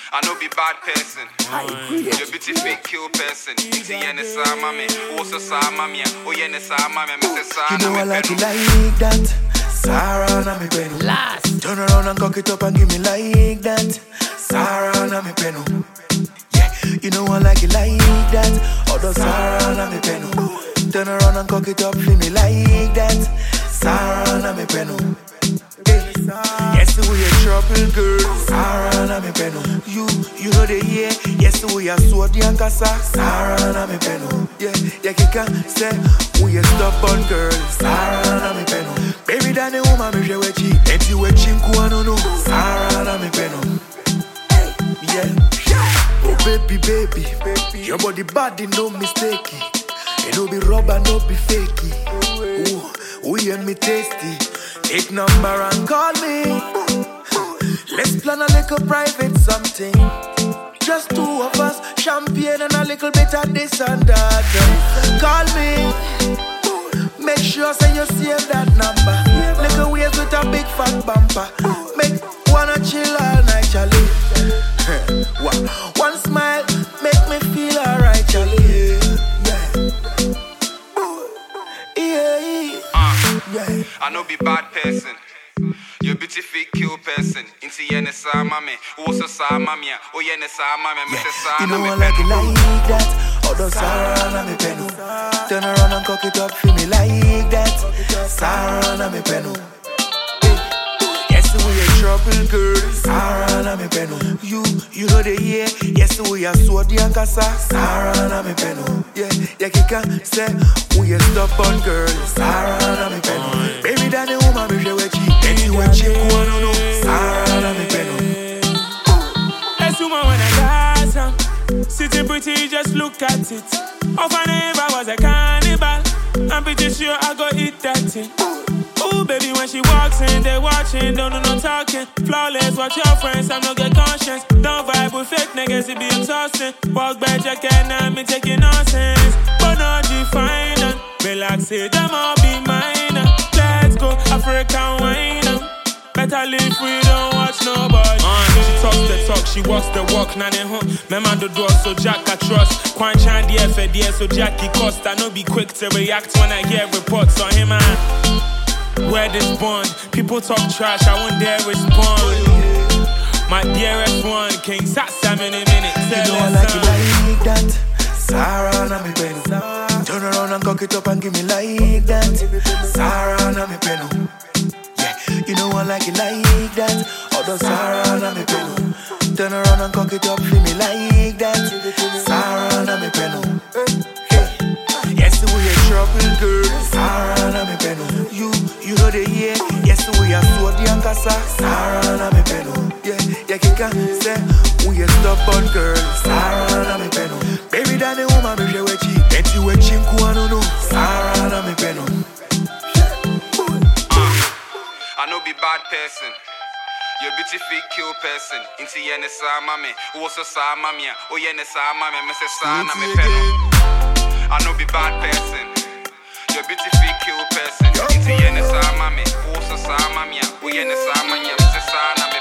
I know be bad person. You beauty fake kill person. It's the NSA mame. Also sa mame. Oh yeah, NSA mame. You know I like it like that. Sarah na me penu. Last. Turn around and cock it up and give me like that. Sarah na me penu. Yeah, you know I like it like that. Although Sarah na me penu. Turn around and cock it up for me like that. Sarah na me penu. Yes, we a trouble girl. Sarah na me penu. You know the year. Yes, we a sword and kasa. Sarah na me penu. Yeah, kika say we a stubborn girl. Sarah na me penu. Baby, that the woman me je wechi. Enti wechi mkuano no. Sarah na me penu. Yeah. Oh baby, your body body no mistake. It no be rubber, no be fakey. Ooh, yeah me tasty. Take number and call me. Let's plan a little private something. Just two of us, champagne and a little bit of this and that. Call me. Make sure say you save that number. Little ways with a big fat bumper. Make wanna chill all night, Charlie. One smile make me feel alright, Charlie. Yeah. I know be bad person. You beauty fake kill person. Into NSA mame. Also sa mame. Oh yeah, NSA mame. You know I like it like that. Although Sarah na me penu. Turn around and cock it up for me like that. Sarah na me penu. Yes, we a trouble girl. Sarah na me penu. You know the year. Yes, we a sword and kasa. Sarah na me penu. Yeah, kika say we a stubborn girl. Sarah na me penu. Baby, that the woman me je wechi. Enti wechi kuano no. Sarah na me penu. That's woman when I got some. Sitting pretty, just look at it. Of my neighbor was a cannibal. I'm pretty sure I go eat that thing. Ooh, baby, when she walks in, they watching, don't do no talking. Flawless, watch your friends, I'm no get conscience. Don't vibe with fake niggas, it be exhausting. Walk by jacket, now me taking nonsense. But not define and relax it, them all be mine. Let's go, African wine. Better live free, don't watch nobody. She talks the talk, she walks the walk. Now they home, my man the door, so Jack I trust. Quan Chan the FADS, so Jackie Costa. No be quick to react when I hear reports on him. Where this bond? People talk trash, I won't dare respond. My dearest one, King Sasa, many minutes. You know I like it like that. Sarah na me penu. Turn around and cock it up and give me like that. Sarah na me penu. You know I like it like that. Although Sarah na me penu. Turn around and cock it up for me like that. Sarah na me penu. Yes, we a trouble girl. Sarah na me penu. You know the year. Yes, we a sword and kasa. Sarah na me penu. Yeah, kika say we a stubborn girl. Sarah na me penu. Baby, that the woman me je wechi. Enti wechi mkuano no. Sarah na me penu. I know be bad person. You beauty fake kill person. Into NSA mame. Also sa mame. Oh yeah, NSA mame. Me say sa na me penu. I know be bad person. You beauty fake kill person. Into NSA mame. Also sa mame. Oh yeah, NSA mame. Me say sa na me